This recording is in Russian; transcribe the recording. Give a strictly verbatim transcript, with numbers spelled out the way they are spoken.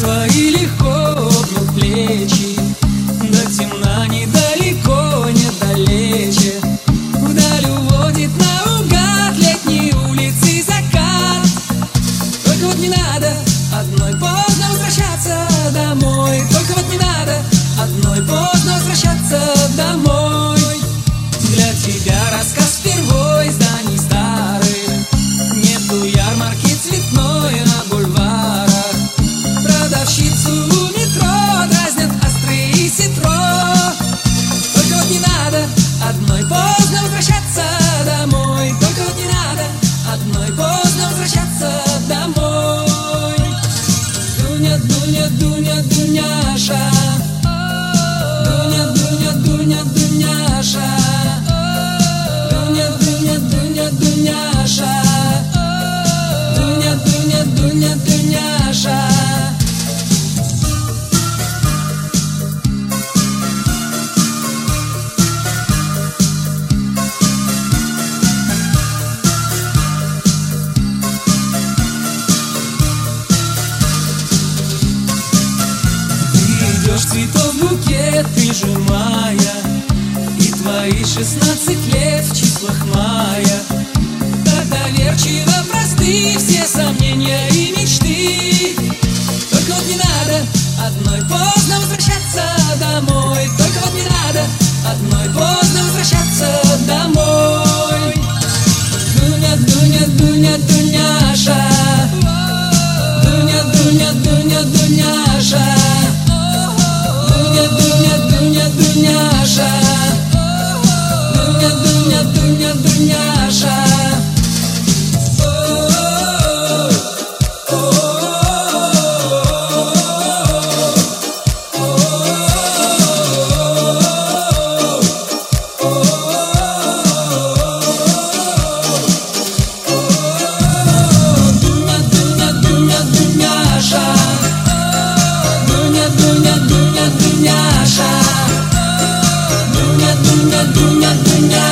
твои легко обнял плечи, до темна недалеко, недалече. Вдаль уводит наугад летние улицы закат. Только вот не надо одной поздно возвращаться домой. Только вот не надо одной поздно возвращаться домой. Для тебя рассказ впервой, зданий старых, нету ярмарки цветной на бульварах. Продавщицу у метро дразнят острые ситро. Только вот не надо одной поздно возвращаться домой. Только вот не надо одной поздно возвращаться домой. Дуня, Дуня, Дуня, Дуняша, Дуня, Дуня, Дуня, Дуняша, Дуня, Дуня, Дуня, Дуняша, Дуня, Дуня, Дуня, Дуняша. Цветов букет прижимая, и твои шестнадцать лет в числах мая. Так доверчиво просты все сомнения и мечты. Только вот не надо одной поздно возвращаться домой. Только вот не надо одной поздно возвращаться домой. Дуня, Дуня, Дуня, Дуняша, Дуня, Дуня, Дуня, Дуняша, Дуня, Дуня, Дуня, Дуняша, Дуня, Дуня, Дуня, Дуняша. Дуня, Дуня, Дуня,